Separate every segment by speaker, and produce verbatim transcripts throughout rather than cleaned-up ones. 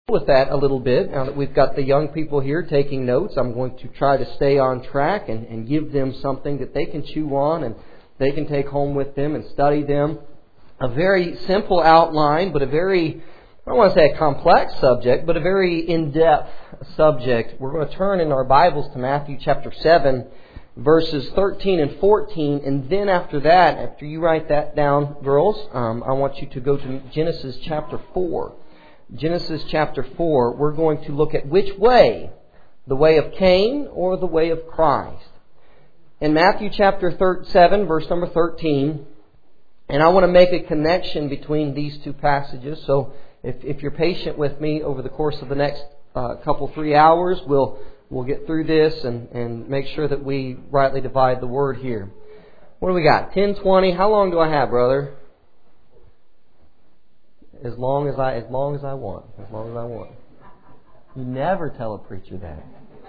Speaker 1: with that a little bit. Now that we've got the young people here taking notes, I'm going to try to stay on track and, and give them something that they can chew on and they can take home with them and study them. A very simple outline, but a very, I don't want to say a complex subject, but a very in-depth subject. We're going to turn in our Bibles to Matthew chapter seven, verses thirteen and fourteen, and then after that, after you write that down, girls, um, I want you to go to Genesis chapter four. Genesis chapter four, we're going to look at which way, the way of Cain or the way of Christ. In Matthew chapter seven, verse number thirteen, and I want to make a connection between these two passages, so if, if you're patient with me over the course of the next uh, couple, three hours, we'll we'll get through this and, and make sure that we rightly divide the word here. What do we got? ten, twenty, how long do I have, brother? As long as I, as long as I want. As long as I want. You never tell a preacher that.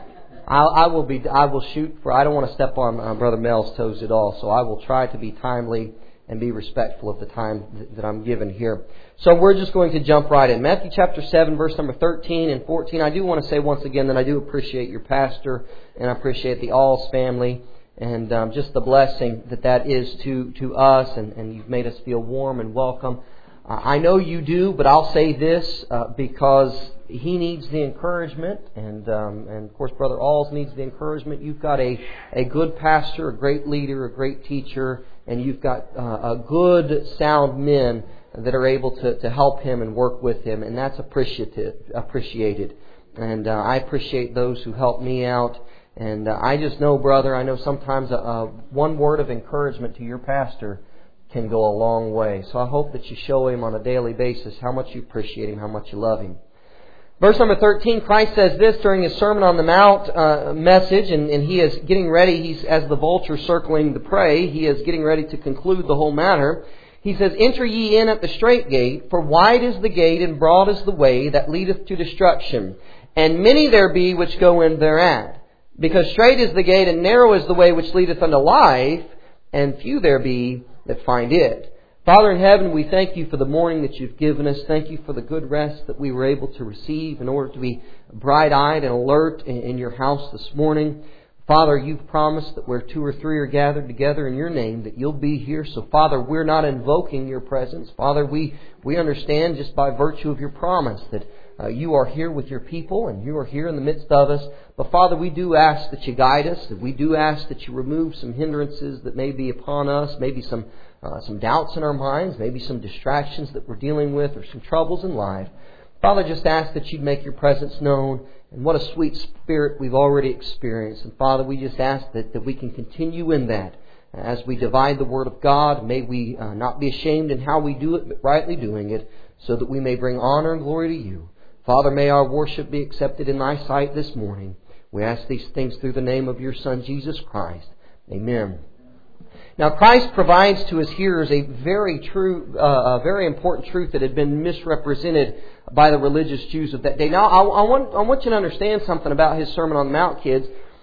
Speaker 1: I, I will be. I will shoot for. I don't want to step on uh, Brother Mel's toes at all. So I will try to be timely and be respectful of the time th- that I'm given here. So we're just going to jump right in. Matthew chapter seven, verse number thirteen and fourteen. I do want to say once again that I do appreciate your pastor and I appreciate the Alls family and um, just the blessing that that is to to us. And, and you've made us feel warm and welcome. I know you do, but I'll say this uh, because he needs the encouragement, and um, and of course Brother Alls needs the encouragement. You've got a, a good pastor, a great leader, a great teacher, and you've got uh, a good, sound men that are able to, to help him and work with him, and that's appreciative, appreciated. And uh, I appreciate those who help me out. And uh, I just know, brother, I know sometimes a, a one word of encouragement to your pastor can go a long way. So I hope that you show him on a daily basis how much you appreciate him, how much you love him. Verse number thirteen, Christ says this during His Sermon on the Mount uh, message, and, and He is getting ready, He's as the vulture circling the prey, He is getting ready to conclude the whole matter. He says, "Enter ye in at the strait gate, for wide is the gate and broad is the way that leadeth to destruction, and many there be which go in thereat. Because strait is the gate and narrow is the way which leadeth unto life, and few there be that find it." Father in heaven, we thank you for the morning that you've given us. Thank you for the good rest that we were able to receive in order to be bright-eyed and alert in your house this morning. Father, you've promised that where two or three are gathered together in your name, that you'll be here. So, Father, we're not invoking your presence. Father, we, we understand just by virtue of your promise that uh, you are here with your people and you are here in the midst of us. But, Father, we do ask that you guide us, that we do ask that you remove some hindrances that may be upon us, maybe some uh, some doubts in our minds, maybe some distractions that we're dealing with or some troubles in life. Father, just ask that you'd make your presence known. And what a sweet spirit we've already experienced. And Father, we just ask that, that we can continue in that as we divide the Word of God. May we uh, not be ashamed in how we do it, but rightly doing it, so that we may bring honor and glory to you. Father, may our worship be accepted in thy sight this morning. We ask these things through the name of your Son, Jesus Christ. Amen. Now, Christ provides to his hearers a very true, uh, a very important truth that had been misrepresented by the religious Jews of that day. Now, I, I want I want you to understand something about his Sermon on the Mount, kids.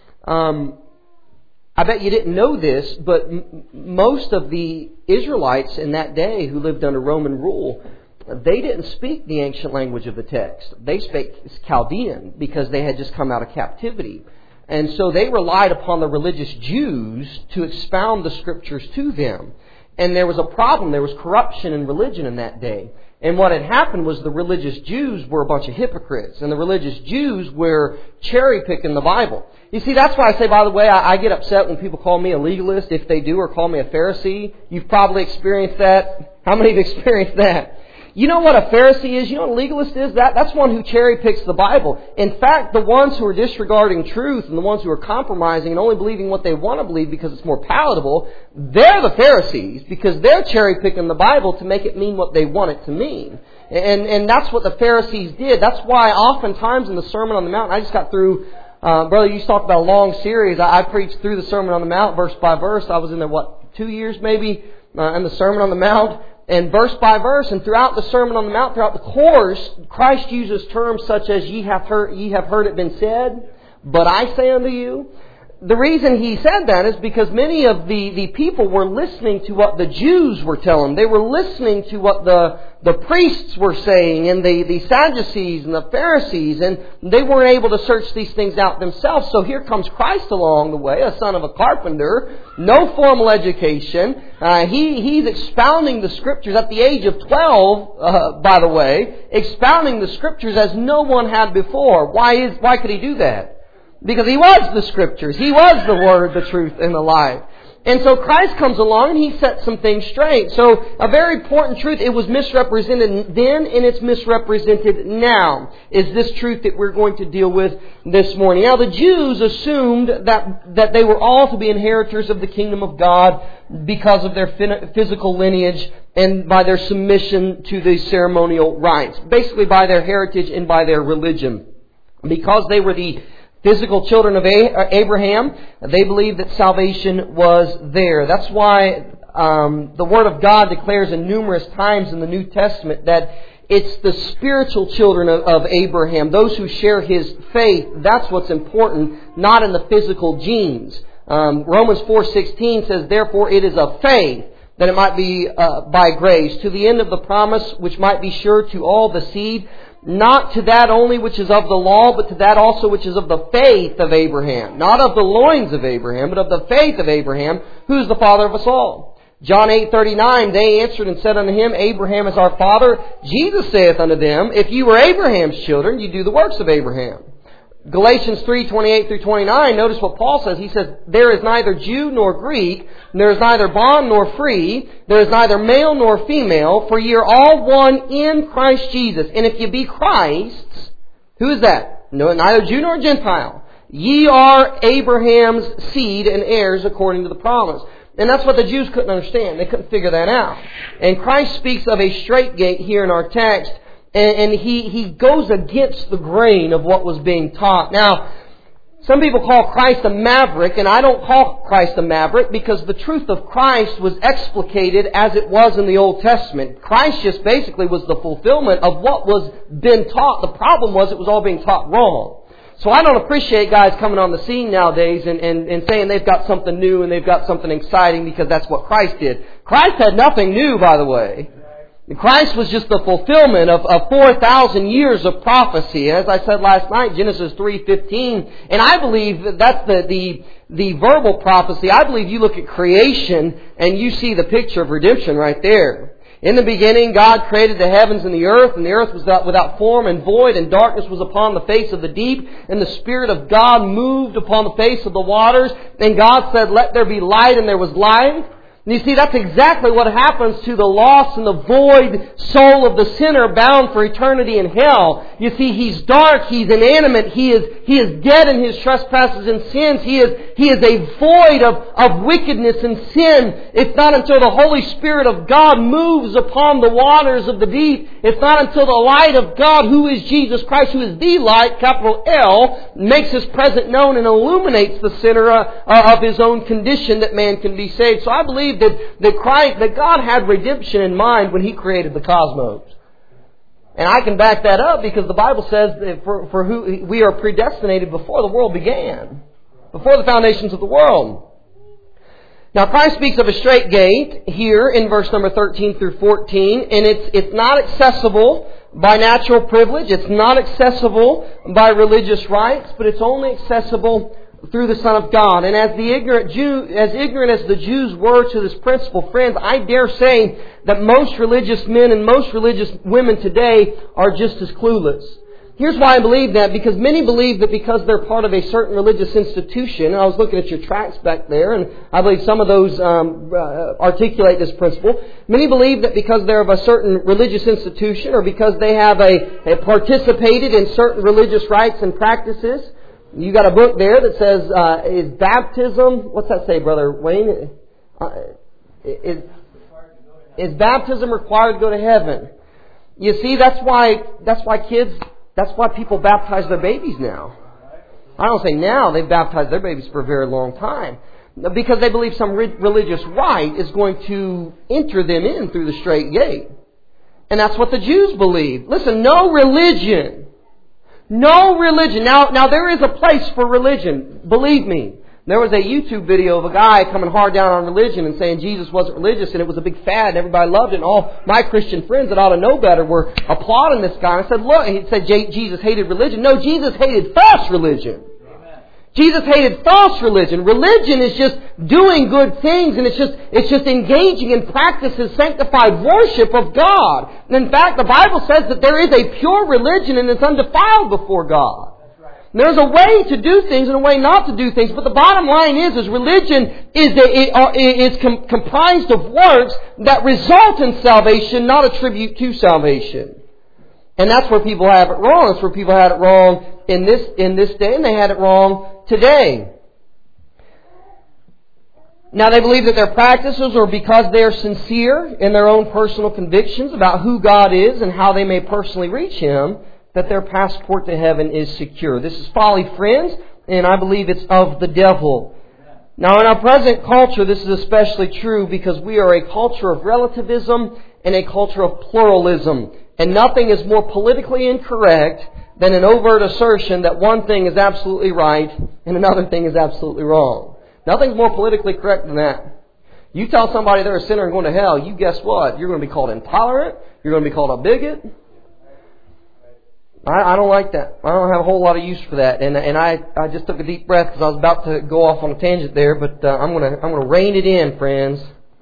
Speaker 1: Um, I bet you didn't know this, but m- most of the Israelites in that day who lived under Roman rule, they didn't speak the ancient language of the text. They spoke Chaldean because they had just come out of captivity. And so they relied upon the religious Jews to expound the Scriptures to them. And there was a problem. There was corruption in religion in that day. And what had happened was the religious Jews were a bunch of hypocrites. And the religious Jews were cherry-picking the Bible. You see, that's why I say, by the way, I, I get upset when people call me a legalist, if they do, or call me a Pharisee. You've probably experienced that. How many have experienced that? You know what a Pharisee is? You know what a legalist is? That That's one who cherry-picks the Bible. In fact, the ones who are disregarding truth and the ones who are compromising and only believing what they want to believe because it's more palatable, they're the Pharisees because they're cherry-picking the Bible to make it mean what they want it to mean. And, and that's what the Pharisees did. That's why oftentimes in the Sermon on the Mount, I just got through, uh, brother, you talked about a long series. I, I preached through the Sermon on the Mount verse by verse. I was in there, what, two years maybe, uh, in the Sermon on the Mount. And verse by verse, and throughout the Sermon on the Mount, throughout the course, Christ uses terms such as, ye have heard, ye have heard it been said, but I say unto you. the reason he said that is because many of the, the people were listening to what the Jews were telling. They were listening to what the, the priests were saying and the, the Sadducees and the Pharisees, and they weren't able to search these things out themselves. So here comes Christ along the way, a son of a carpenter, no formal education. Uh, he, he's expounding the Scriptures at the age of twelve, uh, by the way, expounding the Scriptures as no one had before. Why is, why could he do that? Because He was the Scriptures. He was the Word, the truth, and the life. And so Christ comes along and He sets some things straight. So a very important truth, it was misrepresented then and it's misrepresented now, is this truth that we're going to deal with this morning. Now the Jews assumed that, that they were all to be inheritors of the kingdom of God because of their physical lineage and by their submission to the ceremonial rites. Basically by their heritage and by their religion. Because they were the physical children of Abraham, they believed that salvation was there. That's why um, the Word of God declares in numerous times in the New Testament that it's the spiritual children of, of Abraham, those who share his faith. That's what's important, not in the physical genes. Um, Romans four sixteen says, therefore it is of faith that it might be uh, by grace, to the end of the promise, which might be sure to all the seed, not to that only which is of the law, but to that also which is of the faith of Abraham. Not of the loins of Abraham, but of the faith of Abraham, who is the father of us all. John eight thirty-nine, they answered and said unto him, Abraham is our father. Jesus saith unto them, if you were Abraham's children, you do the works of Abraham. Galatians three twenty-eight through twenty-nine, notice what Paul says. He says, there is neither Jew nor Greek, there is neither bond nor free, there is neither male nor female, for ye are all one in Christ Jesus. And if ye be Christ's, who is that? No, neither Jew nor Gentile. Ye are Abraham's seed and heirs according to the promise. And that's what the Jews couldn't understand. They couldn't figure that out. And Christ speaks of a straight gate here in our text. And he, he goes against the grain of what was being taught. Now, some people call Christ a maverick, and I don't call Christ a maverick because the truth of Christ was explicated as it was in the Old Testament. Christ just basically was the fulfillment of what was been taught. The problem was it was all being taught wrong. So I don't appreciate guys coming on the scene nowadays and, and, and saying they've got something new and they've got something exciting because that's what Christ did. Christ had nothing new, by the way. Christ was just the fulfillment of, of four thousand years of prophecy. As I said last night, Genesis three fifteen. And I believe that that's the, the, the verbal prophecy. I believe you look at creation and you see the picture of redemption right there. In the beginning, God created the heavens and the earth, and the earth was without, without form and void, and darkness was upon the face of the deep, and the Spirit of God moved upon the face of the waters. And God said, let there be light, and there was light. And you see, that's exactly what happens to the lost and the void soul of the sinner bound for eternity in hell. You see, he's dark, he's inanimate, he is he is dead in his trespasses and sins. He is he is a void of, of wickedness and sin. It's not until the Holy Spirit of God moves upon the waters of the deep. It's not until the light of God, who is Jesus Christ, who is the light, capital L, makes His presence known and illuminates the sinner uh, of his own condition, that man can be saved. So I believe that, that Christ, that God had redemption in mind when He created the cosmos. And I can back that up because the Bible says that for, for who we are predestinated before the world began, before the foundations of the world. Now Christ speaks of a straight gate here in verse number thirteen through fourteen, and it's it's not accessible by natural privilege, it's not accessible by religious rites, but it's only accessible through the Son of God. And as the ignorant Jew, as ignorant as the Jews were to this principle, friends, I dare say that most religious men and most religious women today are just as clueless. Here's why I believe that, because many believe that because they're part of a certain religious institution, and I was looking at your tracts back there, and I believe some of those um, uh, articulate this principle. Many believe that because they're of a certain religious institution, or because they have a, a participated in certain religious rites and practices. You got a book there that says, uh, is baptism, what's that say, Brother Wayne? Uh, is, is baptism required to go to heaven? You see, that's why, that's why kids, that's why people baptize their babies now. I don't say now, they've baptized their babies for a very long time. Because they believe some re- religious rite is going to enter them in through the straight gate. And that's what the Jews believe. Listen, no religion No religion. Now, now there is a place for religion. Believe me. There was a YouTube video of a guy coming hard down on religion and saying Jesus wasn't religious and it was a big fad and everybody loved it. And all my Christian friends that ought to know better were applauding this guy. And I said, look, he said Jesus hated religion. No, Jesus hated false religion. Amen. Jesus hated false religion. Religion is just doing good things and it's just it's just engaging in practices, sanctified worship of God. And in fact, the Bible says that there is a pure religion and it's undefiled before God. There's a way to do things and a way not to do things. But the bottom line is, is religion is, a, is com- comprised of works that result in salvation, not attribute to salvation. And that's where people have it wrong. That's where people had it wrong in this, in this day, and they had it wrong today. Now they believe that their practices are because they are sincere in their own personal convictions about who God is and how they may personally reach Him, that their passport to heaven is secure. This is folly, friends, and I believe it's of the devil. Now, in our present culture, this is especially true because we are a culture of relativism and a culture of pluralism. And nothing is more politically incorrect than an overt assertion that one thing is absolutely right and another thing is absolutely wrong. Nothing's more politically correct than that. You tell somebody they're a sinner and going to hell, you guess what? You're going to be called intolerant. You're going to be called a bigot. I, I don't like that. I don't have a whole lot of use for that. And and I, I just took a deep breath because I was about to go off on a tangent there, but uh, I'm going to I'm going to rein it in, friends.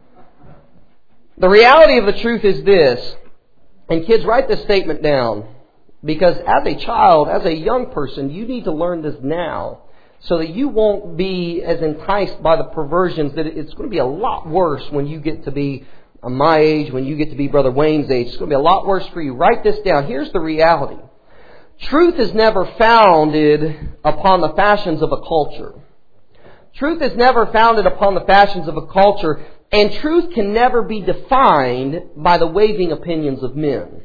Speaker 1: The reality of the truth is this, and kids, write this statement down, because as a child, as a young person, you need to learn this now so that you won't be as enticed by the perversions that it's going to be a lot worse when you get to be my age, when you get to be Brother Wayne's age. It's going to be a lot worse for you. Write this down. Here's the reality. Truth is never founded upon the fashions of a culture. Truth is never founded upon the fashions of a culture, and truth can never be defined by the waving opinions of men.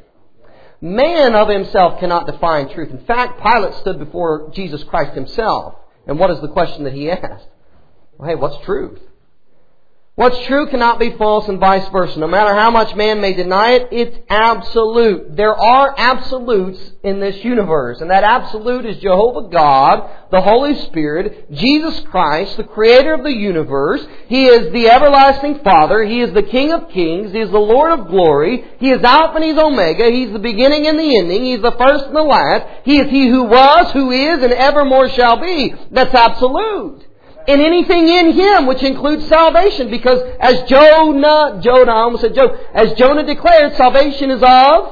Speaker 1: Man of himself cannot define truth. In fact, Pilate stood before Jesus Christ himself. And what is the question that he asked? Well, hey, what's truth? What's true cannot be false and vice versa. No matter how much man may deny it, it's absolute. There are absolutes in this universe. And that absolute is Jehovah God, the Holy Spirit, Jesus Christ, the Creator of the universe. He is the everlasting Father. He is the King of kings. He is the Lord of glory. He is Alpha and He's Omega. He's the beginning and the ending. He's the first and the last. He is He who was, who is, and evermore shall be. That's absolute. And anything in Him, which includes salvation, because as Jonah, Jonah, I almost said Job, as Jonah declared, salvation is of,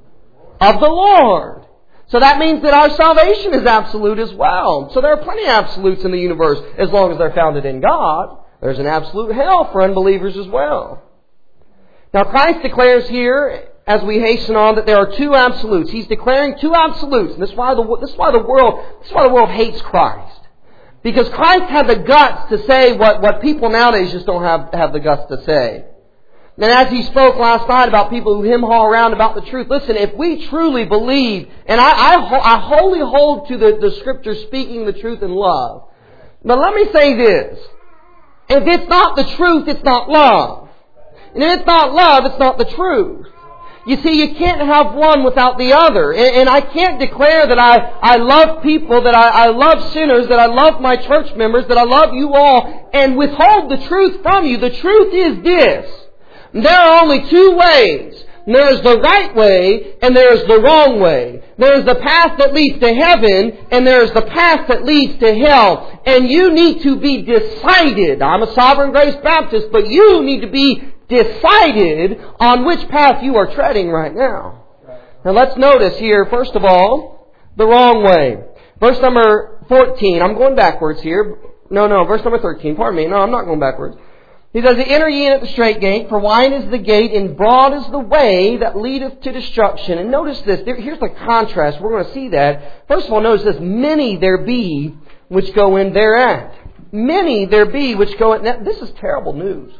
Speaker 1: of the Lord. So that means that our salvation is absolute as well. So there are plenty of absolutes in the universe as long as they're founded in God. There's an absolute hell for unbelievers as well. Now Christ declares here, as we hasten on, that there are two absolutes. He's declaring two absolutes. And this is why the, this is why the world, this is why the world hates Christ. Because Christ had the guts to say what, what people nowadays just don't have, have the guts to say. And as he spoke last night about people who hem-haw around about the truth, listen, if we truly believe, and I, I, I wholly hold to the, the Scripture speaking the truth in love. But let me say this. If it's not the truth, it's not love. And if it's not love, it's not the truth. You see, you can't have one without the other. And, and I can't declare that I, I love people, that I, I love sinners, that I love my church members, that I love you all, and withhold the truth from you. The truth is this. There are only two ways. There is the right way, and there is the wrong way. There is the path that leads to heaven, and there is the path that leads to hell. And you need to be decided. I'm a Sovereign Grace Baptist, but you need to be decided on which path you are treading right now. Now let's notice here, first of all, the wrong way. Verse number fourteen. I'm going backwards here. No, no, verse number thirteen. Pardon me. No, I'm not going backwards. He says, enter ye in at the strait gate, for wide is the gate, and broad is the way that leadeth to destruction. And notice this. Here's the contrast. We're going to see that. First of all, notice this. Many there be which go in thereat. Many there be which go in. Now, this is terrible news.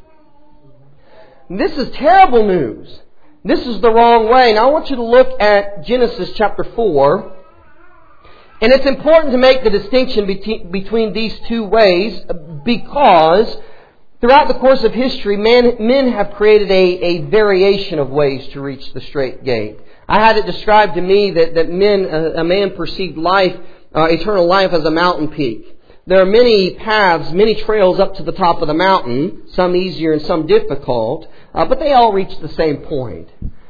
Speaker 1: This is terrible news. This is the wrong way. Now I want you to look at Genesis chapter four. And it's important to make the distinction between these two ways, because throughout the course of history, men, men have created a, a variation of ways to reach the strait gate. I had it described to me that, that men, uh, a man perceived life, uh, eternal life, as a mountain peak. There are many paths, many trails up to the top of the mountain, some easier and some difficult, uh, but they all reach the same point.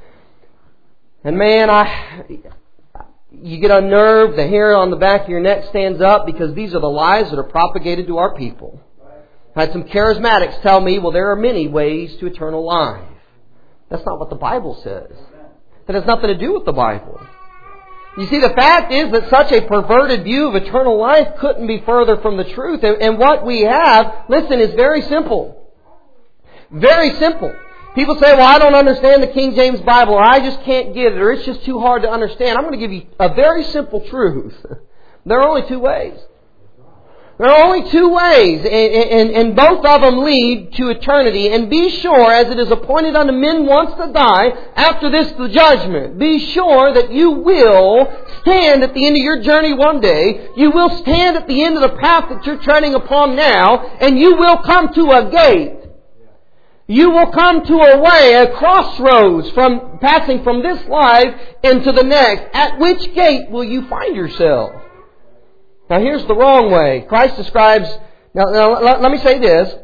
Speaker 1: And man, I, you get unnerved, the hair on the back of your neck stands up because these are the lies that are propagated to our people. I had some charismatics tell me, well, there are many ways to eternal life. That's not what the Bible says. That has nothing to do with the Bible. You see, the fact is that such a perverted view of eternal life couldn't be further from the truth. And, and what we have, listen, is very simple. Very simple. People say, well, I don't understand the King James Bible, or I just can't get it, or it's just too hard to understand. I'm going to give you a very simple truth. There are only two ways. There are only two ways, and, and, and both of them lead to eternity. And be sure, as it is appointed unto men once to die, after this the judgment. Be sure that you will stand at the end of your journey one day. You will stand at the end of the path that you're treading upon now, and you will come to a gate. You will come to a way, a crossroads, from passing from this life into the next. At which gate will you find yourself? Now here's the wrong way. Christ describes, now, now let, let me say this.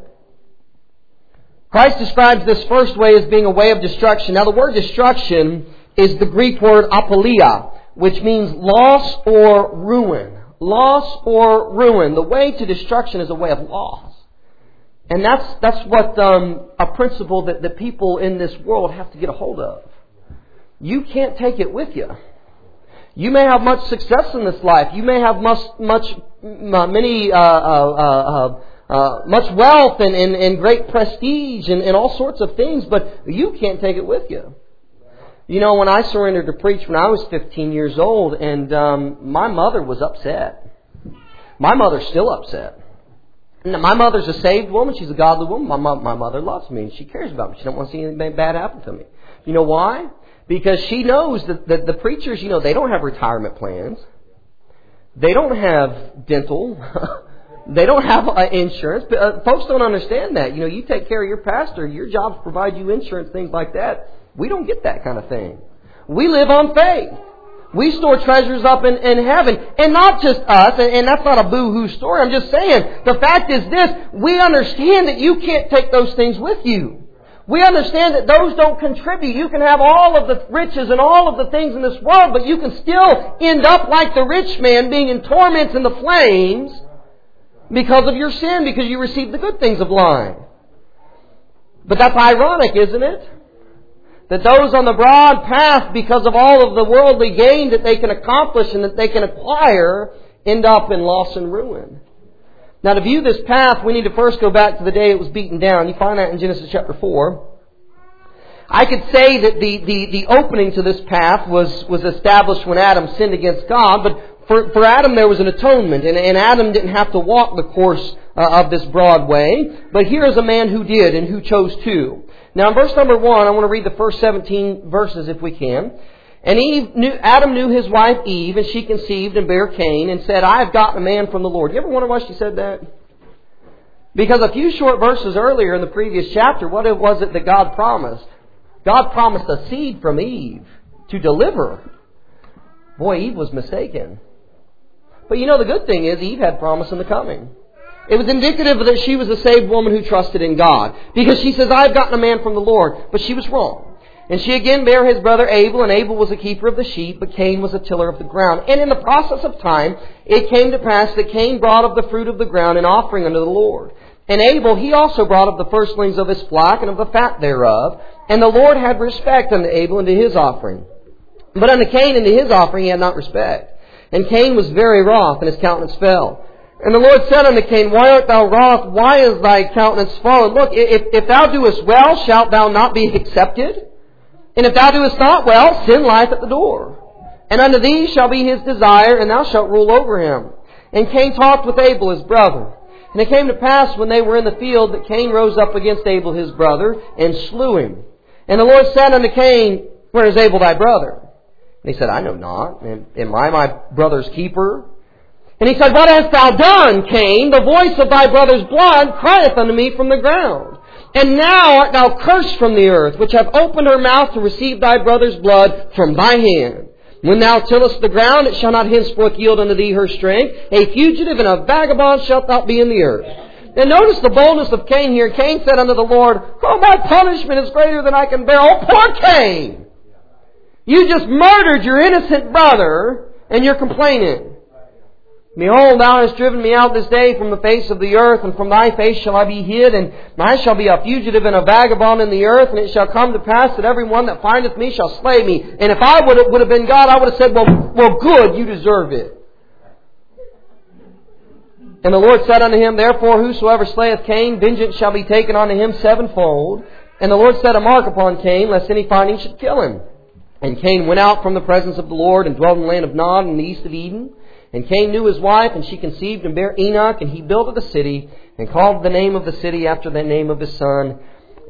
Speaker 1: Christ describes this first way as being a way of destruction. Now the word destruction is the Greek word apoleia, which means loss or ruin. Loss or ruin. The way to destruction is a way of loss. And that's that's what um, a principle that the people in this world have to get a hold of. You can't take it with you. You may have much success in this life. You may have much, much, uh, many, uh, uh, uh, uh, much wealth and, and, and great prestige and, and all sorts of things, but you can't take it with you. You know, when I surrendered to preach when I was fifteen years old, and um, my mother was upset. My mother's still upset. Now, my mother's a saved woman. She's a godly woman. My, my, my mother loves me and she cares about me. She don't want to see anything bad happen to me. You know why? Because she knows that the, the preachers, you know, they don't have retirement plans. They don't have dental. They don't have uh, insurance. But, uh, folks don't understand that. You know, you take care of your pastor. Your jobs provide you insurance, things like that. We don't get that kind of thing. We live on faith. We store treasures up in, in heaven. And not just us, and, and that's not a boo-hoo story. I'm just saying, the fact is this, we understand that you can't take those things with you. We understand that those don't contribute. You can have all of the riches and all of the things in this world, but you can still end up like the rich man, being in torments in the flames because of your sin, because you received the good things of life. But that's ironic, isn't it? That those on the broad path, because of all of the worldly gain that they can accomplish and that they can acquire, end up in loss and ruin. Now, to view this path, we need to first go back to the day it was beaten down. You find that in Genesis chapter four. I could say that the, the, the opening to this path was, was established when Adam sinned against God, but for, for Adam there was an atonement, and, and Adam didn't have to walk the course uh, of this broad way. But here is a man who did and who chose to. Now, in verse number one, I want to read the first seventeen verses if we can. And Eve knew, Adam knew his wife Eve, and she conceived and bare Cain, and said, I have gotten a man from the Lord. You ever wonder why she said that? Because a few short verses earlier in the previous chapter, what was it that God promised? God promised a seed from Eve to deliver. Boy, Eve was mistaken. But you know, the good thing is Eve had promise in the coming. It was indicative that she was a saved woman who trusted in God. Because she says, I've gotten a man from the Lord. But she was wrong. And she again bare his brother Abel, and Abel was a keeper of the sheep, but Cain was a tiller of the ground. And in the process of time, it came to pass that Cain brought of the fruit of the ground an offering unto the Lord. And Abel, he also brought of the firstlings of his flock, and of the fat thereof. And the Lord had respect unto Abel and to his offering. But unto Cain and to his offering he had not respect. And Cain was very wroth, and his countenance fell. And the Lord said unto Cain, Why art thou wroth? Why is thy countenance fallen? Look, if, if thou doest well, shalt thou not be accepted? And if thou doest not well, sin lieth at the door. And unto thee shall be his desire, and thou shalt rule over him. And Cain talked with Abel his brother. And it came to pass when they were in the field that Cain rose up against Abel his brother, and slew him. And the Lord said unto Cain, Where is Abel thy brother? And he said, I know not. Am I my brother's keeper? And he said, What hast thou done, Cain? The voice of thy brother's blood crieth unto me from the ground. And now art thou cursed from the earth, which hath opened her mouth to receive thy brother's blood from thy hand. When thou tillest the ground, it shall not henceforth yield unto thee her strength. A fugitive and a vagabond shalt thou be in the earth. And notice the boldness of Cain here. Cain said unto the Lord, oh, my punishment is greater than I can bear. Oh, poor Cain! You just murdered your innocent brother, and you're complaining. Behold, thou hast driven me out this day from the face of the earth, and from thy face shall I be hid, and I shall be a fugitive and a vagabond in the earth, and it shall come to pass that every one that findeth me shall slay me. And if I would have, would have been God, I would have said, well, well, good, you deserve it. And the Lord said unto him, therefore whosoever slayeth Cain, vengeance shall be taken unto him sevenfold. And the Lord set a mark upon Cain, lest any finding should kill him. And Cain went out from the presence of the Lord, and dwelt in the land of Nod in the east of Eden. And Cain knew his wife, and she conceived and bare Enoch, and he built a city, and called the name of the city after the name of his son,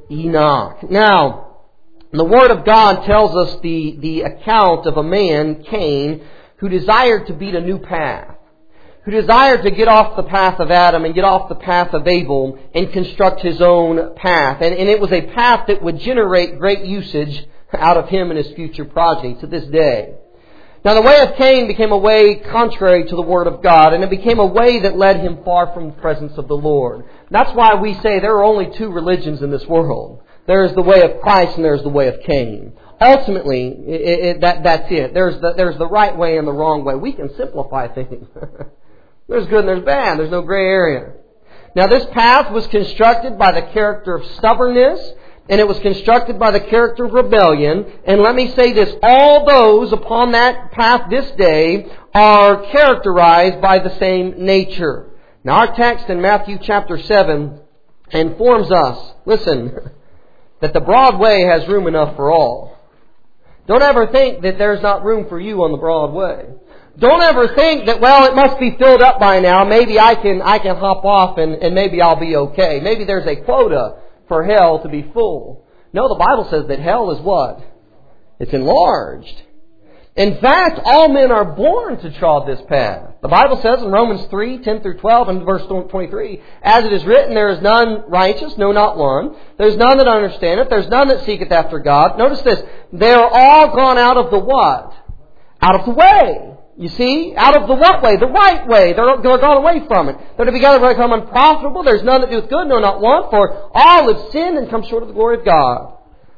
Speaker 1: Enoch. Now, the Word of God tells us the, the account of a man, Cain, who desired to beat a new path, who desired to get off the path of Adam and get off the path of Abel and construct his own path. And, and it was a path that would generate great usage out of him and his future progeny to this day. Now the way of Cain became a way contrary to the Word of God, and it became a way that led him far from the presence of the Lord. That's why we say there are only two religions in this world. There is the way of Christ and there is the way of Cain. Ultimately, it, it, that, that's it. There's the, there's the right way and the wrong way. We can simplify things. There's good and there's bad. There's no gray area. Now this path was constructed by the character of stubbornness, and it was constructed by the character of rebellion. And let me say this, all those upon that path this day are characterized by the same nature. Now our text in Matthew chapter seven informs us, listen, that the broad way has room enough for all. Don't ever think that there's not room for you on the broad way. Don't ever think that, well, it must be filled up by now. Maybe I can I can hop off and, and maybe I'll be okay. Maybe there's a quota for hell to be full. No, the Bible says that hell is what? It's enlarged. In fact, all men are born to trod this path. The Bible says in Romans three, ten through twelve, and verse twenty-three, as it is written, there is none righteous, no, not one. There is none that understandeth. There is none that seeketh after God. Notice this, they are all gone out of the what? Out of the way. You see? Out of the what way? The right way. They're, they're gone away from it. They're together become unprofitable. There's none that doeth good, no, not one. For all have sinned and come short of the glory of God.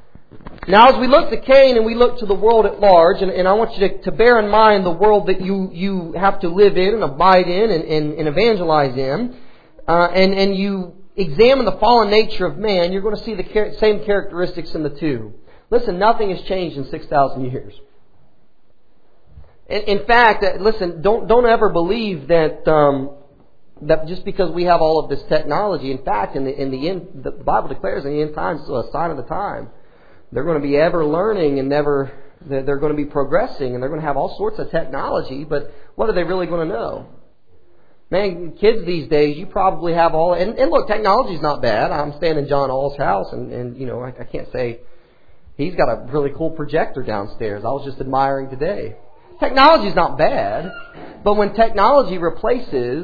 Speaker 1: Now, as we look to Cain and we look to the world at large, and, and I want you to, to bear in mind the world that you, you have to live in and abide in and, and, and evangelize in, uh, and, and you examine the fallen nature of man, you're going to see the char- same characteristics in the two. Listen, nothing has changed in six thousand years. In fact, listen, don't don't ever believe that um, that just because we have all of this technology. In fact, in the in the end, the Bible declares in the end times, it's a sign of the time. They're going to be ever learning and never. They're going to be progressing, and they're going to have all sorts of technology. But what are they really going to know? Man, kids these days, you probably have all. And, and look, technology's not bad. I'm staying in John All's house, and, and you know, I, I can't say he's got a really cool projector downstairs. I was just admiring today. Technology is not bad, but when technology replaces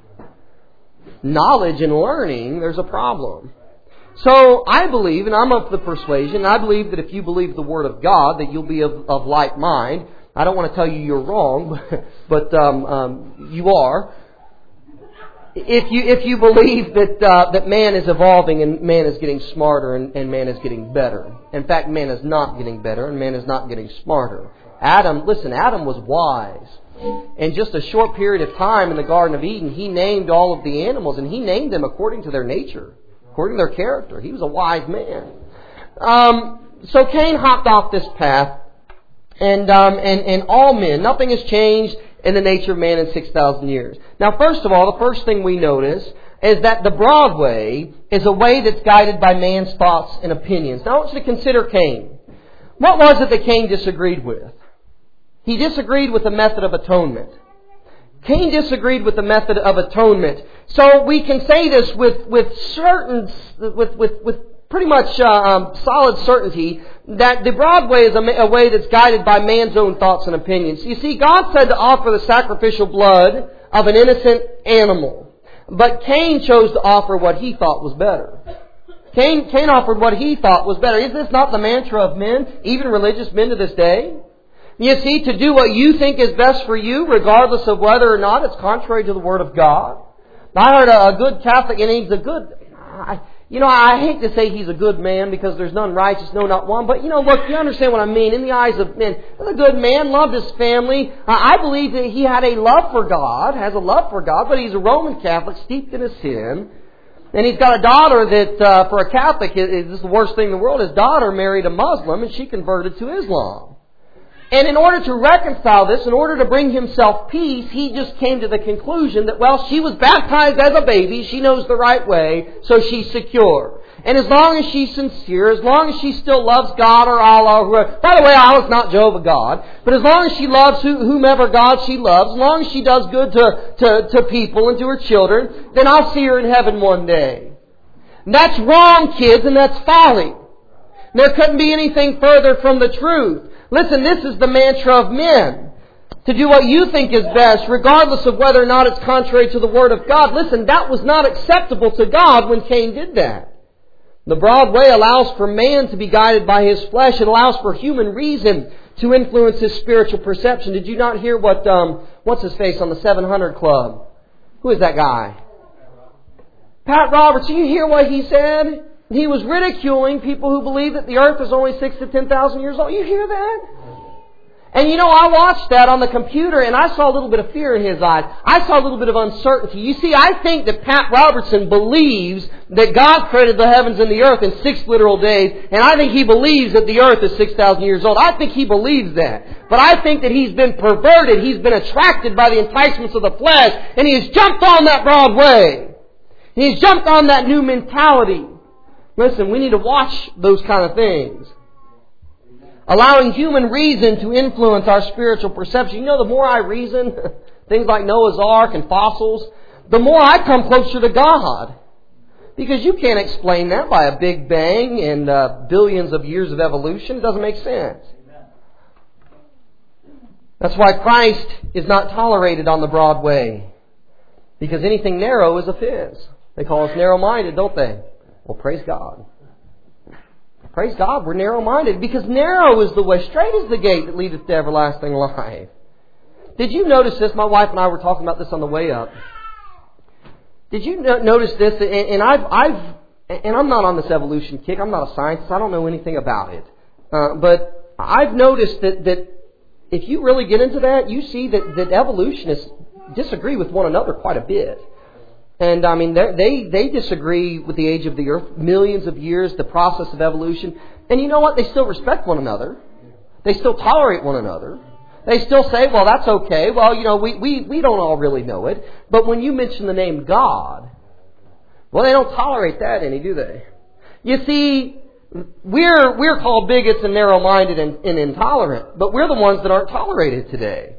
Speaker 1: knowledge and learning, there's a problem. So I believe, and I'm of the persuasion, I believe that if you believe the Word of God, that you'll be of, of like mind. I don't want to tell you you're wrong, but, but um, um, you are. If you if you believe that uh, that man is evolving and man is getting smarter and, and man is getting better. In fact, man is not getting better and man is not getting smarter. Adam, listen, Adam was wise. In just a short period of time in the Garden of Eden, he named all of the animals, and he named them according to their nature, according to their character. He was a wise man. Um, so Cain hopped off this path, and, um, and, and all men, nothing has changed in the nature of man in six thousand years. Now, first of all, the first thing we notice is that the broad way is a way that's guided by man's thoughts and opinions. Now, I want you to consider Cain. What was it that Cain disagreed with? He disagreed with the method of atonement. Cain disagreed with the method of atonement. So we can say this with with certain, with with, with pretty much uh, um, solid certainty that the broad way is a, a way that's guided by man's own thoughts and opinions. You see, God said to offer the sacrificial blood of an innocent animal, but Cain chose to offer what he thought was better. Cain, Cain offered what he thought was better. Is this not the mantra of men, even religious men to this day? You see, to do what you think is best for you, regardless of whether or not it's contrary to the Word of God. I heard a, a good Catholic, and he's a good... I, you know, I hate to say he's a good man because there's none righteous, no, not one. But, you know, look, you understand what I mean. In the eyes of men, he's a good man, loved his family. Uh, I believe that he had a love for God, has a love for God, but he's a Roman Catholic, steeped in his sin. And he's got a daughter that, uh, for a Catholic, is, is the worst thing in the world. His daughter married a Muslim, and she converted to Islam. And in order to reconcile this, in order to bring himself peace, he just came to the conclusion that, well, she was baptized as a baby, she knows the right way, so she's secure. And as long as she's sincere, as long as she still loves God or Allah, or whoever, by the way, Allah's not Jehovah God, but as long as she loves whomever God she loves, as long as she does good to, to, to people and to her children, then I'll see her in heaven one day. And that's wrong, kids, and that's folly. There couldn't be anything further from the truth. Listen, this is the mantra of men. To do what you think is best, regardless of whether or not it's contrary to the Word of God. Listen, that was not acceptable to God when Cain did that. The broad way allows for man to be guided by his flesh. It allows for human reason to influence his spiritual perception. Did you not hear what, um, what's his face on the seven hundred Club? Who is that guy? Pat Roberts. Did you hear what he said? He was ridiculing people who believe that the earth is only six to ten thousand years old. You hear that? And you know, I watched that on the computer and I saw a little bit of fear in his eyes. I saw a little bit of uncertainty. You see, I think that Pat Robertson believes that God created the heavens and the earth in six literal days. And I think he believes that the earth is six thousand years old. I think he believes that. But I think that he's been perverted. He's been attracted by the enticements of the flesh. And he has jumped on that broad way. He's jumped on that new mentality. Listen, we need to watch those kind of things. Allowing human reason to influence our spiritual perception. You know, the more I reason, things like Noah's Ark and fossils, the more I come closer to God. Because you can't explain that by a big bang and uh, billions of years of evolution. It doesn't make sense. That's why Christ is not tolerated on the broad way. Because anything narrow is offense. They call us narrow-minded, don't they? Well, praise God. Praise God, we're narrow-minded. Because narrow is the way, straight is the gate that leadeth to everlasting life. Did you notice this? My wife and I were talking about this on the way up. Did you no- notice this? And, and I've, I've, and I'm not on this evolution kick. I'm not a scientist. I don't know anything about it. Uh, but I've noticed that, that if you really get into that, you see that, that evolutionists disagree with one another quite a bit. And I mean, they they disagree with the age of the earth, millions of years, the process of evolution. And you know what? They still respect one another. They still tolerate one another. They still say, well, that's okay. Well, you know, we, we, we don't all really know it. But when you mention the name God, well, they don't tolerate that any, do they? You see, we're we're called bigots and narrow-minded and, and intolerant. But we're the ones that aren't tolerated today.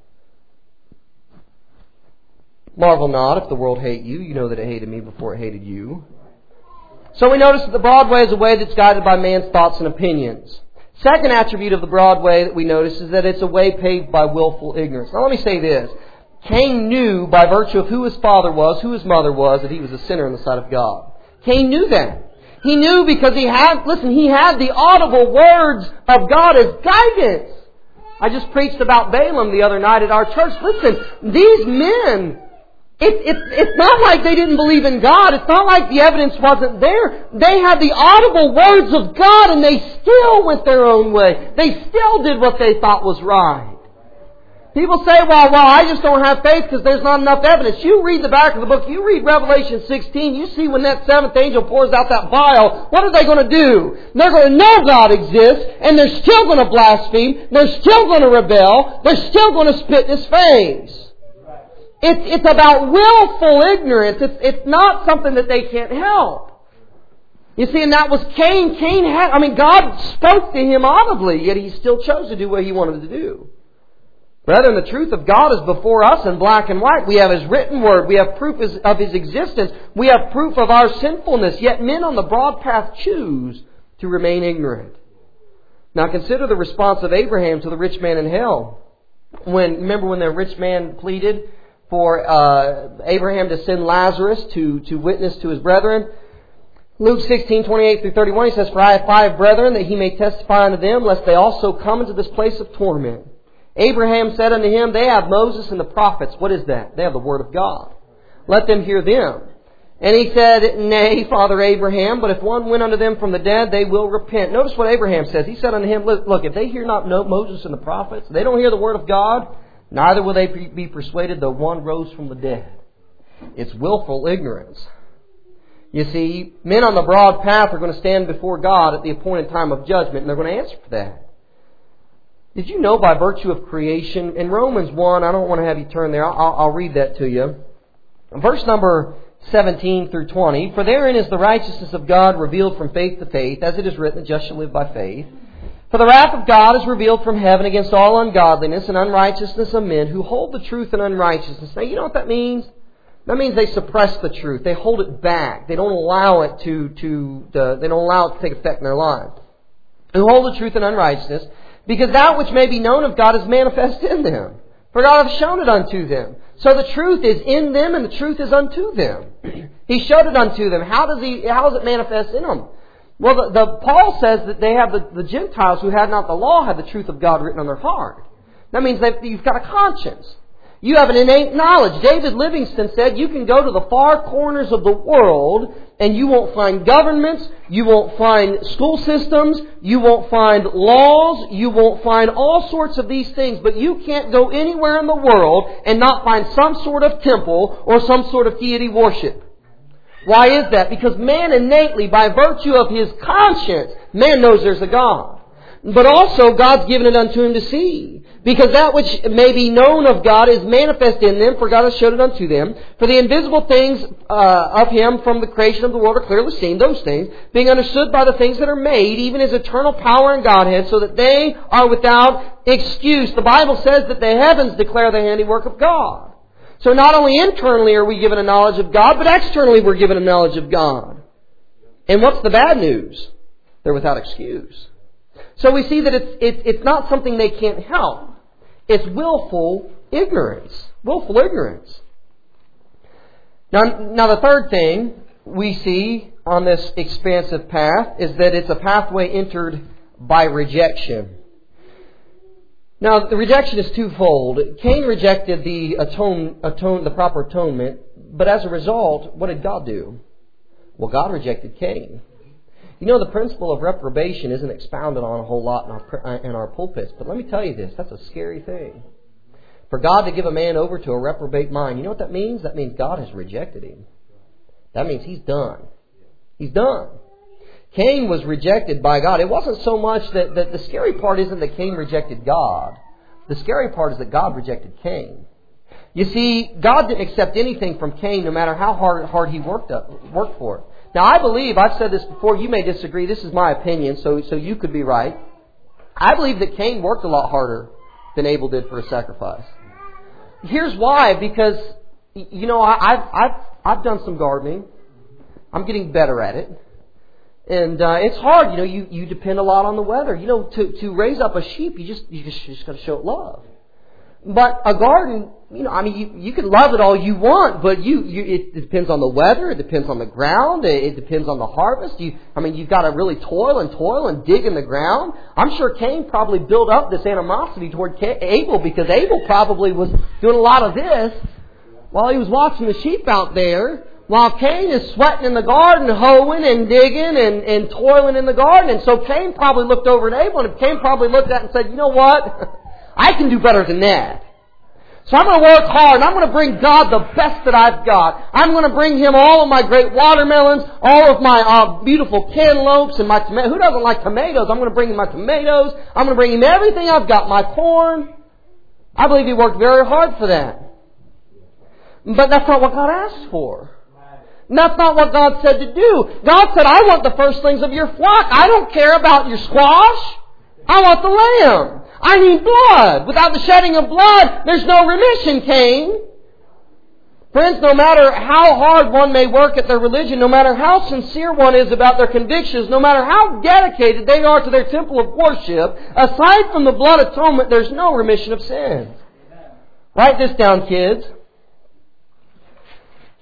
Speaker 1: Marvel not if the world hate you. You know that it hated me before it hated you. So we notice that the broad way is a way that's guided by man's thoughts and opinions. Second attribute of the broad way that we notice is that it's a way paved by willful ignorance. Now let me say this. Cain knew by virtue of who his father was, who his mother was, that he was a sinner in the sight of God. Cain knew that. He knew because he had, listen, he had the audible words of God as guidance. I just preached about Balaam the other night at our church. Listen, these men... It, it, it's not like they didn't believe in God. It's not like the evidence wasn't there. They had the audible words of God and they still went their own way. They still did what they thought was right. People say, well, well, I just don't have faith because there's not enough evidence. You read the back of the book, you read Revelation sixteen, you see when that seventh angel pours out that vial, what are they going to do? They're going to know God exists and they're still going to blaspheme. They're still going to rebel. They're still going to spit in His face. It's, it's about willful ignorance. It's, it's not something that they can't help. You see, and that was Cain. Cain had, I mean, God spoke to him audibly, yet he still chose to do what he wanted to do. Brethren, the truth of God is before us in black and white. We have His written word. We have proof of His existence. We have proof of our sinfulness. Yet men on the broad path choose to remain ignorant. Now consider the response of Abraham to the rich man in hell. When, remember when the rich man pleaded for uh, Abraham to send Lazarus to, to witness to his brethren? Luke sixteen, twenty-eight through thirty-one, he says, "For I have five brethren, that he may testify unto them, lest they also come into this place of torment. Abraham said unto him, They have Moses and the prophets." What is that? They have the Word of God. "Let them hear them." And he said, "Nay, Father Abraham, but if one went unto them from the dead, they will repent." Notice what Abraham says. He said unto him, Look, look if they hear not Moses and the prophets, they don't hear the Word of God, neither will they be persuaded though one rose from the dead. It's willful ignorance. You see, men on the broad path are going to stand before God at the appointed time of judgment, and they're going to answer for that. Did you know by virtue of creation, in Romans one, I don't want to have you turn there, I'll, I'll read that to you. Verse number seventeen through twenty, "For therein is the righteousness of God revealed from faith to faith, as it is written, the just shall live by faith. For the wrath of God is revealed from heaven against all ungodliness and unrighteousness of men who hold the truth in unrighteousness." Now, you know what that means? That means they suppress the truth. They hold it back. They don't allow it to, to, to they don't allow it to take effect in their lives. Who hold the truth in unrighteousness, because that which may be known of God is manifest in them. For God hath shown it unto them. So the truth is in them, and the truth is unto them. He showed it unto them. How does he? How does it manifest in them? Well, the, the Paul says that they have the, the Gentiles who had not the law had the truth of God written on their heart. That means that you've got a conscience. You have an innate knowledge. David Livingstone said you can go to the far corners of the world and you won't find governments, you won't find school systems, you won't find laws, you won't find all sorts of these things, but you can't go anywhere in the world and not find some sort of temple or some sort of deity worship. Why is that? Because man innately, by virtue of his conscience, man knows there's a God. But also God's given it unto him to see. Because that which may be known of God is manifest in them, for God has showed it unto them. For the invisible things uh, of Him from the creation of the world are clearly seen, those things, being understood by the things that are made, even His eternal power and Godhead, so that they are without excuse. The Bible says that the heavens declare the handiwork of God. So not only internally are we given a knowledge of God, but externally we're given a knowledge of God. And what's the bad news? They're without excuse. So we see that it's, it's, it's not something they can't help. It's willful ignorance. Willful ignorance. Now, now the third thing we see on this expansive path is that it's a pathway entered by rejection. Now, the rejection is twofold. Cain rejected the atone, atone, the proper atonement, but as a result, what did God do? Well, God rejected Cain. You know, the principle of reprobation isn't expounded on a whole lot in our, in our pulpits, but let me tell you this, that's a scary thing. For God to give a man over to a reprobate mind, you know what that means? That means God has rejected him. That means he's done. He's done. Cain was rejected by God. It wasn't so much that, that the scary part isn't that Cain rejected God. The scary part is that God rejected Cain. You see, God didn't accept anything from Cain no matter how hard, hard he worked, up, worked for it. Now, I believe, I've said this before, you may disagree, this is my opinion, so, so you could be right. I believe that Cain worked a lot harder than Abel did for a sacrifice. Here's why, because, you know, I, I've, I've, I've done some gardening. I'm getting better at it. And uh, it's hard, you know, you, you depend a lot on the weather. You know, to, to raise up a sheep, you just, you just, you just got to show it love. But a garden, you know, I mean, you, you can love it all you want, but you, you, it depends on the weather, it depends on the ground, it, it depends on the harvest. You, I mean, you've got to really toil and toil and dig in the ground. I'm sure Cain probably built up this animosity toward Abel because Abel probably was doing a lot of this while he was watching the sheep out there, while Cain is sweating in the garden, hoeing and digging and, and toiling in the garden. And so Cain probably looked over at Abel, and Cain probably looked at it and said, you know what? I can do better than that. So I'm going to work hard and I'm going to bring God the best that I've got. I'm going to bring Him all of my great watermelons, all of my uh, beautiful cantaloupes and my tomatoes. Who doesn't like tomatoes? I'm going to bring Him my tomatoes. I'm going to bring Him everything I've got, my corn. I believe he worked very hard for that. But that's not what God asked for. And that's not what God said to do. God said, I want the firstlings of your flock. I don't care about your squash. I want the lamb. I need blood. Without the shedding of blood, there's no remission, Cain. Friends, no matter how hard one may work at their religion, no matter how sincere one is about their convictions, no matter how dedicated they are to their temple of worship, aside from the blood atonement, there's no remission of sin. Write this down, kids.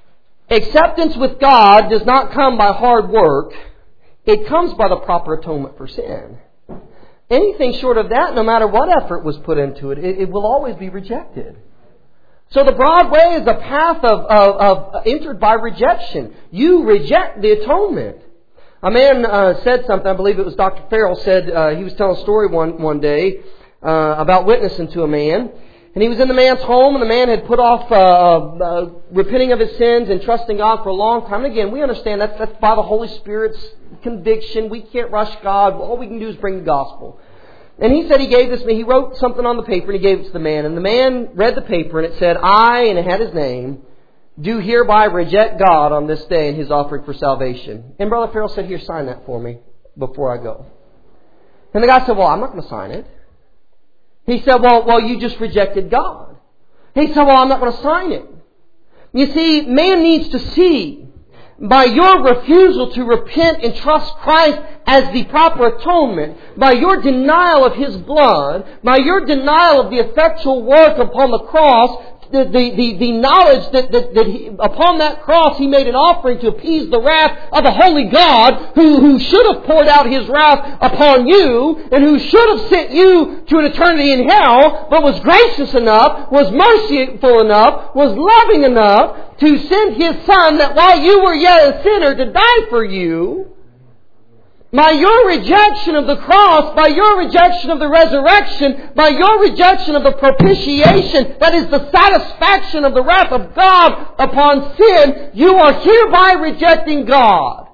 Speaker 1: Acceptance with God does not come by hard work. It comes by the proper atonement for sin. Anything short of that, no matter what effort was put into it, it, it will always be rejected. So the broad way is a path of, of, of entered by rejection. You reject the atonement. A man uh, said something, I believe it was Doctor Farrell said, uh, he was telling a story one, one day uh, about witnessing to a man. And he was in the man's home, and the man had put off uh, uh, repenting of his sins and trusting God for a long time. And again, we understand that's, that's by the Holy Spirit's conviction. We can't rush God. All we can do is bring the gospel. And he said he gave this, he wrote something on the paper and he gave it to the man. And the man read the paper and it said, I, and it had his name, do hereby reject God on this day and His offering for salvation. And Brother Farrell said, here, sign that for me before I go. And the guy said, well, I'm not going to sign it. He said, well, well, you just rejected God. He said, well, I'm not going to sign it. You see, man needs to see by your refusal to repent and trust Christ as the proper atonement, by your denial of His blood, by your denial of the effectual work upon the cross, the, the, the, the knowledge that, that, that he, upon that cross He made an offering to appease the wrath of a holy God who, who should have poured out His wrath upon you and who should have sent you to an eternity in hell, but was gracious enough, was merciful enough, was loving enough to send His Son that while you were yet a sinner to die for you. By your rejection of the cross, by your rejection of the resurrection, by your rejection of the propitiation, that is the satisfaction of the wrath of God upon sin, you are hereby rejecting God.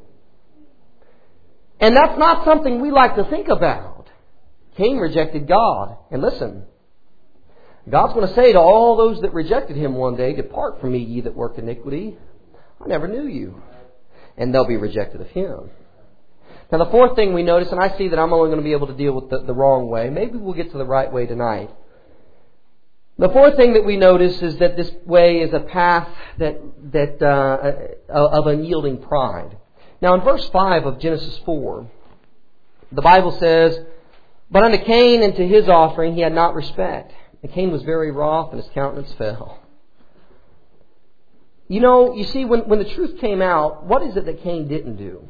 Speaker 1: And that's not something we like to think about. Cain rejected God. And listen, God's going to say to all those that rejected Him one day, depart from me, ye that work iniquity. I never knew you. And they'll be rejected of Him. Now the fourth thing we notice, and I see that I'm only going to be able to deal with the, the wrong way. Maybe we'll get to the right way tonight. The fourth thing that we notice is that this way is a path that that uh, of unyielding pride. Now in verse five of Genesis four, the Bible says, but unto Cain and to his offering he had not respect. And Cain was very wroth and his countenance fell. You know, you see, when, when the truth came out, what is it that Cain didn't do?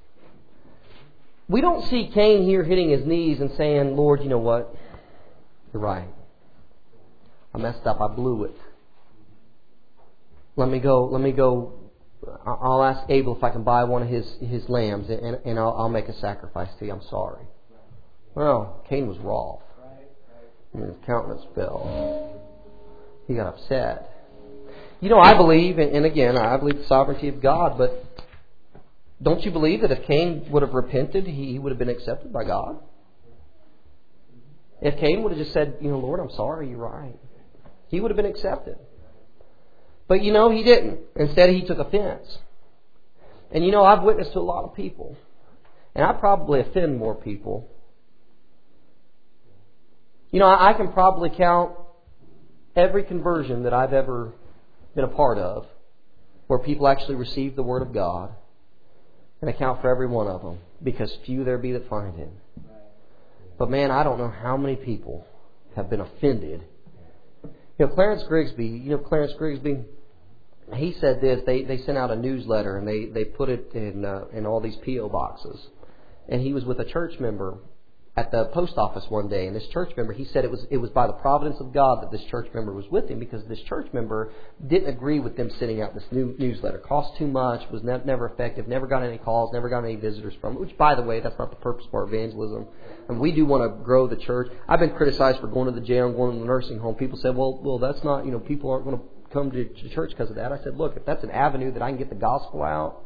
Speaker 1: We don't see Cain here hitting his knees and saying, Lord, you know what? You're right. I messed up. I blew it. Let me go. Let me go. I'll ask Abel if I can buy one of his, his lambs and, and I'll, I'll make a sacrifice to you. I'm sorry. Well, Cain was wroth. And his countenance fell. He got upset. You know, I believe, and again, I believe the sovereignty of God, but don't you believe that if Cain would have repented, he would have been accepted by God? If Cain would have just said, you know, Lord, I'm sorry, you're right, he would have been accepted. But you know, he didn't. Instead, he took offense. And you know, I've witnessed to a lot of people, and I probably offend more people. You know, I can probably count every conversion that I've ever been a part of where people actually received the Word of God, and account for every one of them, because few there be that find Him. But man, I don't know how many people have been offended. You know, Clarence Grigsby, you know Clarence Grigsby, he said this, they, they sent out a newsletter and they, they put it in uh, in all these P O boxes. And he was with a church member at the post office one day, and this church member, he said it was it was by the providence of God that this church member was with him, because this church member didn't agree with them sending out this new newsletter. Cost too much, was ne- never effective, never got any calls, never got any visitors from it, which, by the way, that's not the purpose of our evangelism. And we do want to grow the church. I've been criticized for going to the jail and going to the nursing home. People said, well, well, that's not, you know, people aren't going to come to church because of that. I said, look, if that's an avenue that I can get the gospel out,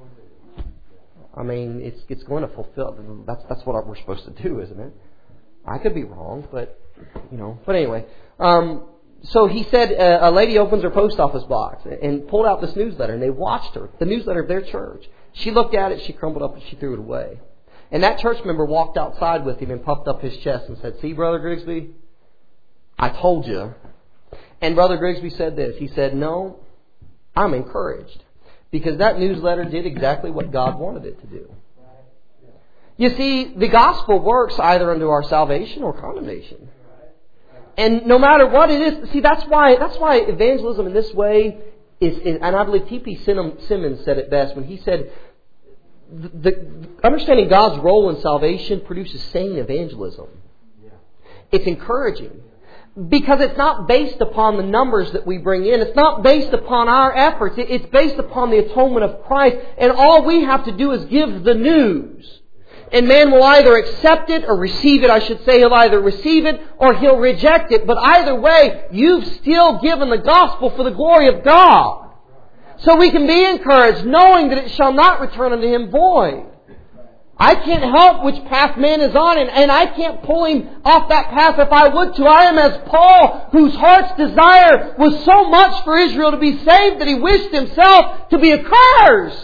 Speaker 1: I mean, it's it's going to fulfill. That's that's what we're supposed to do, isn't it? I could be wrong, but you know. But anyway, um, so he said uh, a lady opens her post office box and pulled out this newsletter, and they watched her, the newsletter of their church. She looked at it, she crumpled up, and she threw it away. And that church member walked outside with him and puffed up his chest and said, "See, Brother Grigsby, I told you." And Brother Grigsby said this. He said, "No, I'm encouraged." Because that newsletter did exactly what God wanted it to do. You see, the gospel works either unto our salvation or condemnation. And no matter what it is, see, that's why that's why evangelism in this way is, is and I believe T P Simmons said it best when he said, the, the understanding God's role in salvation produces sane evangelism. It's encouraging. Because it's not based upon the numbers that we bring in. It's not based upon our efforts. It's based upon the atonement of Christ. And all we have to do is give the news. And man will either accept it or receive it. I should say he'll either receive it or he'll reject it. But either way, you've still given the gospel for the glory of God. So we can be encouraged knowing that it shall not return unto him void. I can't help which path man is on, and, and I can't pull him off that path if I would to. I am as Paul, whose heart's desire was so much for Israel to be saved that he wished himself to be accursed.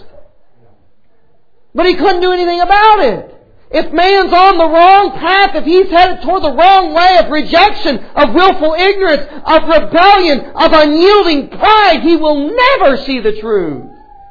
Speaker 1: But he couldn't do anything about it. If man's on the wrong path, if he's headed toward the wrong way of rejection, of willful ignorance, of rebellion, of unyielding pride, he will never see the truth.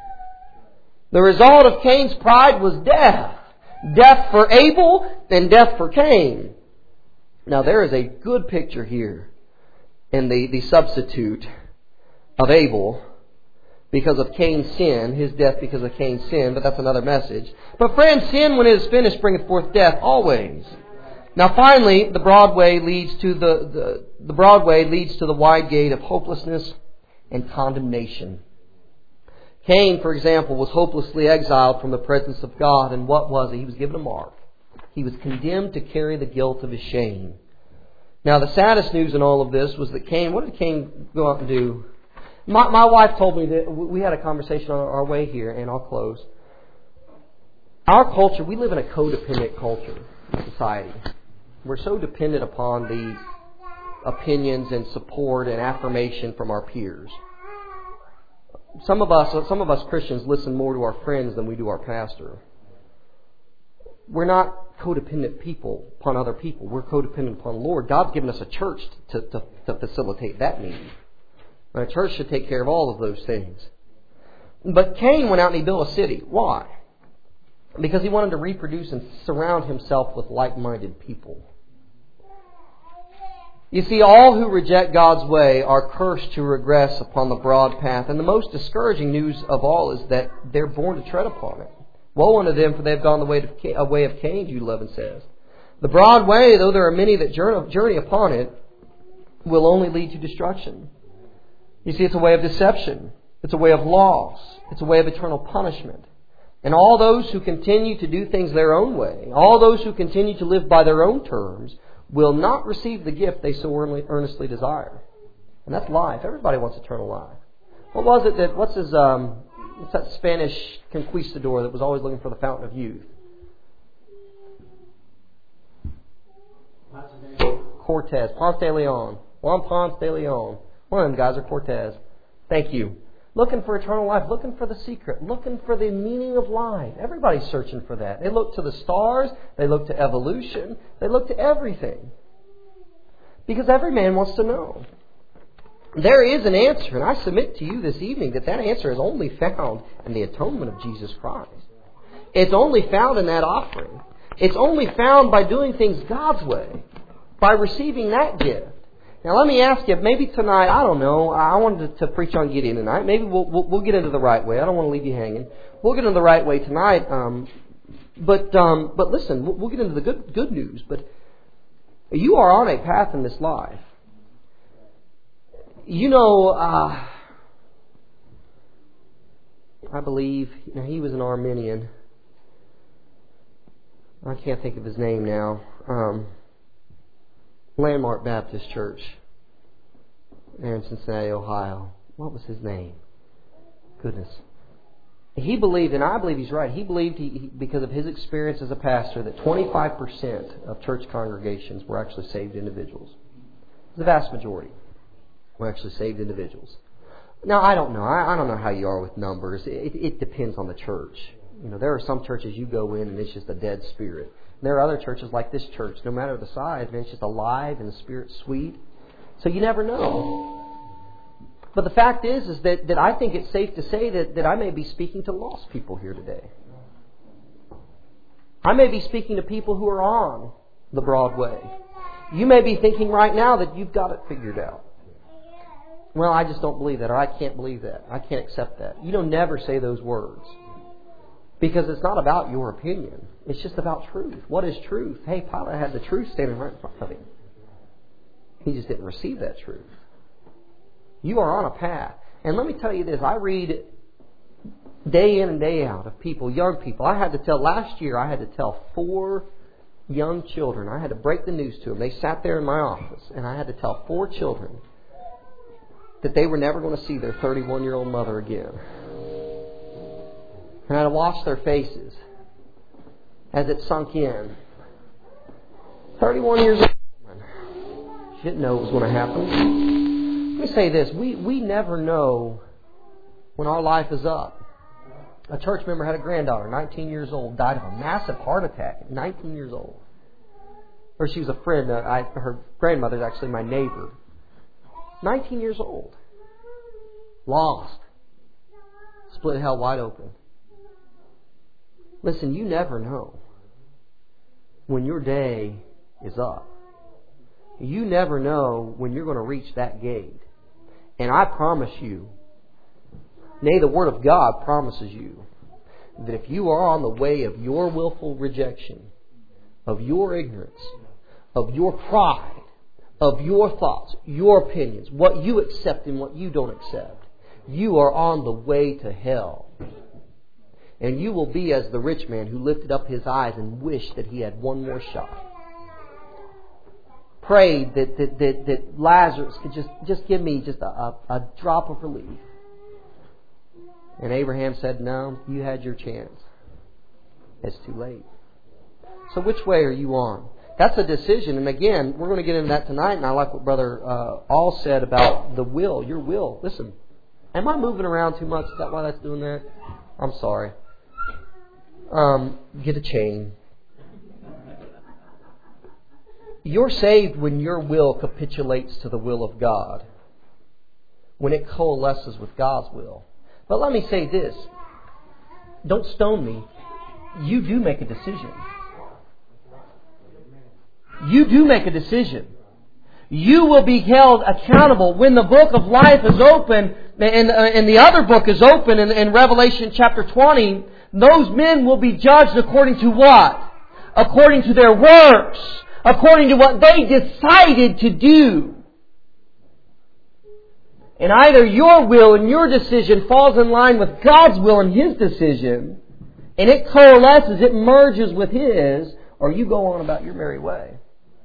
Speaker 1: The result of Cain's pride was death. Death for Abel and death for Cain. Now there is a good picture here in the, the substitute of Abel because of Cain's sin, his death because of Cain's sin, but that's another message. But friends, sin when it is finished bringeth forth death always. Now finally, the broad way leads to the, the, the broad way leads to the wide gate of hopelessness and condemnation. Cain, for example, was hopelessly exiled from the presence of God. And what was he? He was given a mark. He was condemned to carry the guilt of his shame. Now, the saddest news in all of this was that Cain, what did Cain go out and do? My, my wife told me that we had a conversation on our way here, and I'll close. Our culture, we live in a codependent culture, society. We're so dependent upon the opinions and support and affirmation from our peers. Some of us, some of us Christians listen more to our friends than we do our pastor. We're not codependent people upon other people. We're codependent upon the Lord. God's given us a church to, to, to facilitate that need. And a church should take care of all of those things. But Cain went out and he built a city. Why? Because he wanted to reproduce and surround himself with like-minded people. You see, all who reject God's way are cursed to regress upon the broad path. And the most discouraging news of all is that they're born to tread upon it. Woe unto them, for they have gone the way of, way of Cain, Jude eleven says. The broad way, though there are many that journey upon it, will only lead to destruction. You see, it's a way of deception. It's a way of loss. It's a way of eternal punishment. And all those who continue to do things their own way, all those who continue to live by their own terms, will not receive the gift they so earnestly desire. And that's life. Everybody wants eternal life. What was it that, what's his, um, what's that Spanish conquistador that was always looking for the fountain of youth? Cortez. Ponce de Leon. Juan Ponce de Leon. One of them guys are Cortez. Thank you. Looking for eternal life, looking for the secret, looking for the meaning of life. Everybody's searching for that. They look to the stars, they look to evolution, they look to everything. Because every man wants to know. There is an answer, and I submit to you this evening that that answer is only found in the atonement of Jesus Christ. It's only found in that offering. It's only found by doing things God's way, by receiving that gift. Now let me ask you, maybe tonight, I don't know, I wanted to, to preach on Gideon tonight. Maybe we'll, we'll we'll get into the right way. I don't want to leave you hanging. We'll get into the right way tonight. Um, but um, but listen, we'll, we'll get into the good good news. But you are on a path in this life. You know, uh, I believe you know, he was an Arminian. I can't think of his name now. Um, Landmark Baptist Church there in Cincinnati, Ohio. What was his name? Goodness. He believed, and I believe he's right, he believed, he, he, because of his experience as a pastor, that twenty-five percent of church congregations were actually saved individuals. The vast majority were actually saved individuals. Now, I don't know. I, I don't know how you are with numbers. It, it depends on the church. You know, there are some churches you go in and it's just a dead spirit. There are other churches like this church, no matter the size, man, it's just alive and the Spirit's sweet. So you never know. But the fact is, is that, that I think it's safe to say that, that I may be speaking to lost people here today. I may be speaking to people who are on the broad way. You may be thinking right now that you've got it figured out. well, I just don't believe that, or I can't believe that. I can't accept that. You don't never say those words. Because it's not about your opinion. It's just about truth. What is truth? Hey, Pilate had the truth standing right in front of him. He just didn't receive that truth. You are on a path. And let me tell you this. I read day in and day out of people, young people. I had to tell, last year I had to tell four young children. I had to break the news to them. They sat there in my office, and I had to tell four children that they were never going to see their thirty-one-year-old mother again. And I had to watch their faces as it sunk in. thirty-one years old. She didn't know it was going to happen. Let me say this. We, we never know when our life is up. A church member had a granddaughter, nineteen years old, died of a massive heart attack at nineteen years old. Or she was a friend. Uh, I, her grandmother's actually my neighbor. nineteen years old. Lost. Split hell wide open. Listen, you never know when your day is up. You never know when you're going to reach that gate. And I promise you, nay, the Word of God promises you, that if you are on the way of your willful rejection, of your ignorance, of your pride, of your thoughts, your opinions, what you accept and what you don't accept, you are on the way to hell. And you will be as the rich man who lifted up his eyes and wished that he had one more shot. Prayed that, that, that, that Lazarus could just, just give me just a, a, a drop of relief. And Abraham said, no, you had your chance. It's too late. So which way are you on? That's a decision. And again, we're going to get into that tonight. And I like what Brother uh, All said about the will, your will. Listen, am I moving around too much? Is that why that's doing that? I'm sorry. Um, get a chain. You're saved when your will capitulates to the will of God. When it coalesces with God's will. But let me say this. Don't stone me. You do make a decision. You do make a decision. You will be held accountable when the book of life is open and, uh, and the other book is open in, in Revelation chapter twenty. Those men will be judged according to what? According to their works. According to what they decided to do. And either your will and your decision falls in line with God's will and His decision, and it coalesces, it merges with His, or you go on about your merry way.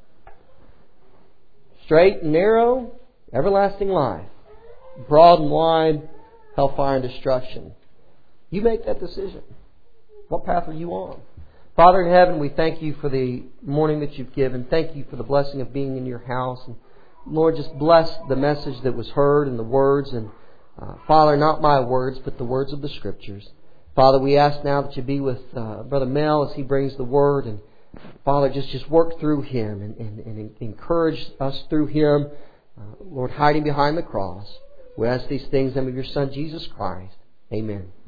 Speaker 1: Straight and narrow, everlasting life. Broad and wide, hellfire and destruction. You make that decision. What path are you on? Father in heaven, we thank You for the morning that You've given. Thank You for the blessing of being in Your house. And Lord, just bless the message that was heard and the words. And uh, Father, not my words, but the words of the Scriptures. Father, we ask now that You be with uh, Brother Mel as he brings the Word. And Father, just, just work through him and, and, and encourage us through him. Uh, Lord, hiding behind the cross. We ask these things in the name of Your Son, Jesus Christ. Amen.